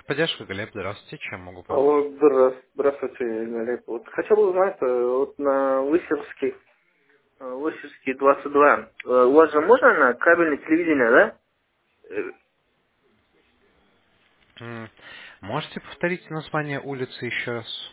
Техподдержка, Глеб, здравствуйте, чем могу помочь? Алло, здравствуйте, Олег. Вот хотел бы узнать, вот на Высерский 22, у вас же можно на кабельное телевидение, да? Э, М, Можете повторить название улицы еще раз?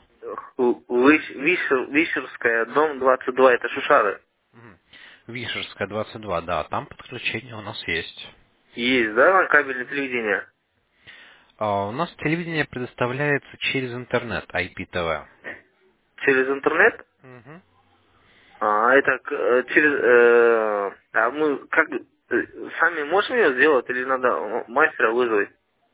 Вишерская, дом 22, это Шушары. Мгм. Вишерская, 22, да, там подключение у нас есть. Есть, да, на кабельное телевидение? У нас телевидение предоставляется через интернет, IPTV. Через интернет? Мгм. А это через... а мы как сами можем ее сделать или надо мастера вызвать?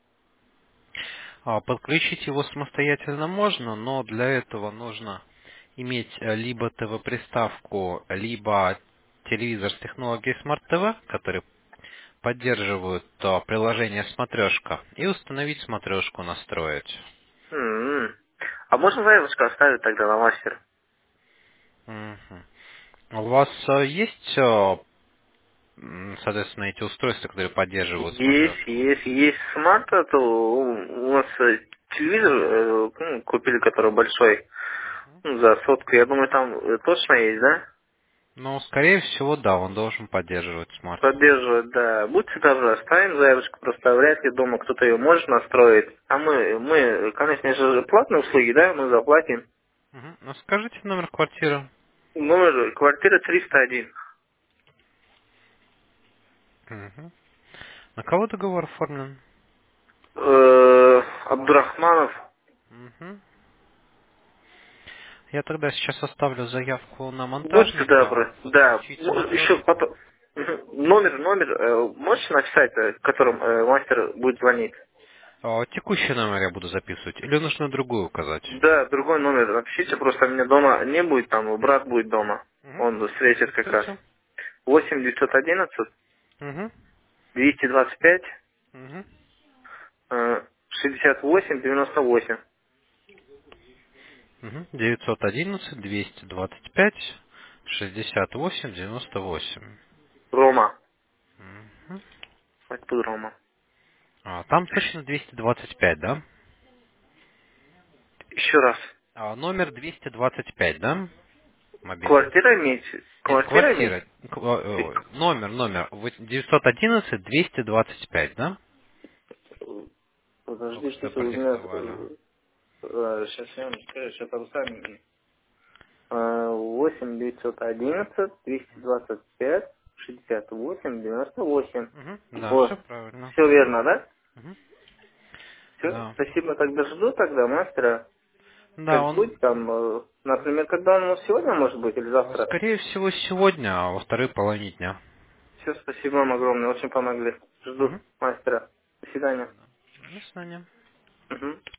Подключить его самостоятельно можно, но для этого нужно иметь либо ТВ-приставку, либо телевизор с технологией Smart TV, который поддерживают приложение «Смотрешка», и установить «Смотрешку», настроить. М-м. А можно заявочку оставить тогда на мастера? Мгм. У вас есть, соответственно, эти устройства, которые поддерживают «Смотрешку»? Есть смарт, то у нас телевизор купили, который большой, ну, за сотку. Я думаю, там точно есть, да? Ну, скорее всего, да, он должен поддерживать смарт. Поддерживает, да. Будьте добры, оставим заявочку, просто вряд ли дома кто-то ее может настроить. А мы, конечно же, платные услуги, да, мы заплатим. Мгм. Ну, скажите номер квартиры. Номер квартира 301. Мгм. На кого договор оформлен? Абдурахманов. Мгм. Я тогда сейчас оставлю заявку на Будьте монтажника. добры, да. Подключите Еще устройство. потом. Номер, можете написать, которым мастер будет звонить? Текущий номер я буду записывать. Или нужно другую указать? Да, другой номер напишите, просто меня дома не будет, там брат будет дома. Мгм. Он встретит как раз. Диктуйте. 8 911 Мгм. 225 Мгм. 68 98. Мгм. 911 225 68 98. Рома. Мгм. Откуда Рома? Там точно 225, да? Еще раз. Номер 225, да? Мобильный. Квартира имеете? Нет, Квартира имеете? квартира. Номер. 911 225, да? Только что Подождите, у меня... продиктовали. сейчас я вам скажу, сейчас там сами... 8 911 225 68 98. Мгм. Да, все Вот. правильно. Все верно, да? Мгм. Все. Да. Спасибо, тогда жду тогда мастера. Да, Как он, будет там, например, когда он у нас сегодня может быть или завтра? скорее всего, сегодня, а во второй половине дня. Все, спасибо вам огромное, очень помогли. Жду Мгм. мастера. До свидания. До свидания. Мгм.